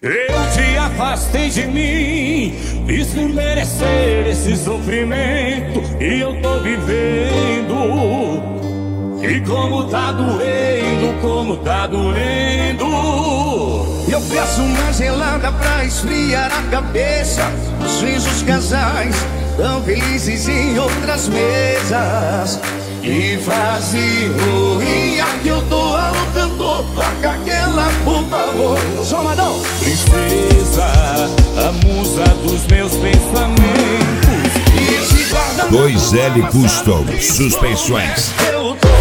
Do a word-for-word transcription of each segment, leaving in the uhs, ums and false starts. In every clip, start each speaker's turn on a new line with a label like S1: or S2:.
S1: Eu te afastei de mim, fiz por merecer esse sofrimento e eu tô vivendo. E como tá doendo, como tá doendo.
S2: Eu peço uma gelada pra esfriar a cabeça. Os fins dos casais tão felizes em outras mesas. E vazio, e aqui eu tô alutando. Toca aquela, por favor.
S1: Somadão. Princesa, a musa dos meus pensamentos.
S2: E esse guarda
S3: dois L Custom Suspensões.
S2: Eu tô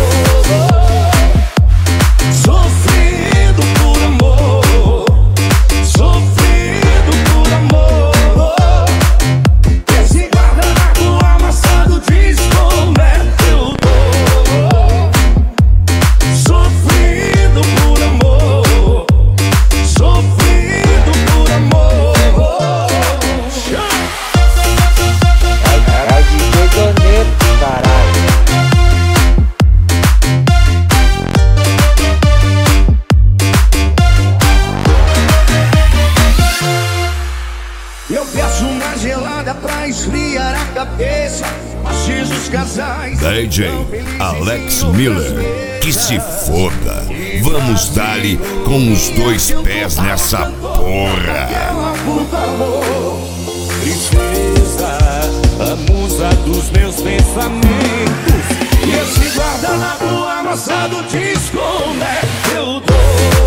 S2: sofrendo por amor, sofrendo por amor. Esse guardanapo amassado desconecta. Eu tô sofrendo por amor, sofrendo por amor.
S4: É D J Doneto, caralho.
S2: Eu peço uma gelada pra esfriar a cabeça. Mas os casais
S3: D J Alex Miller, que se foda. Vamos dar-lhe com os dois pés nessa porra.
S2: por favor.
S1: Princesa, a musa dos meus pensamentos.
S2: E esse guardanapo amassado desconecta. Eu tô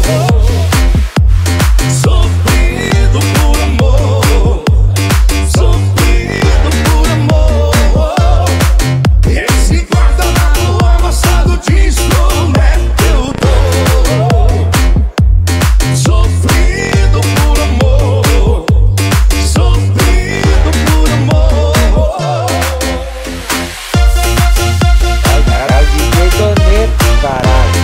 S2: sofrendo por amor, sofrendo por amor. Esse guardanapo amassado desconecta. Eu tô sofrendo por amor, sofrendo por amor.
S4: É D J Doneto, caralho.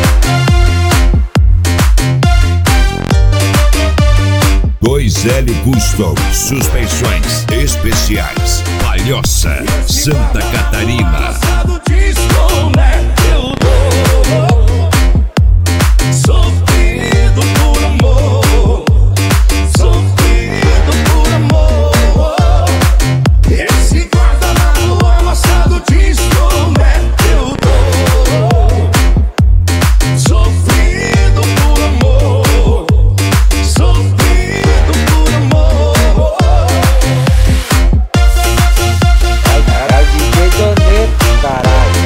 S3: dois L Custom Suspensões Especiais. Palhoça, Santa Catarina.
S2: Amassado desconecta. Eu tô sofrendo por amor, sofrendo por amor. Esse guardanapo amassado desconecta. Eu tô sofrendo por amor, sofrendo por amor.
S4: É D J Doneto, caralho.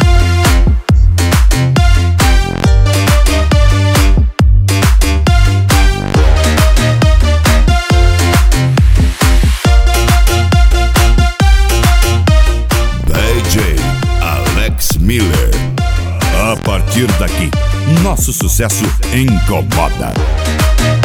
S3: D J Alex Miller. A partir daqui, nosso sucesso incomoda.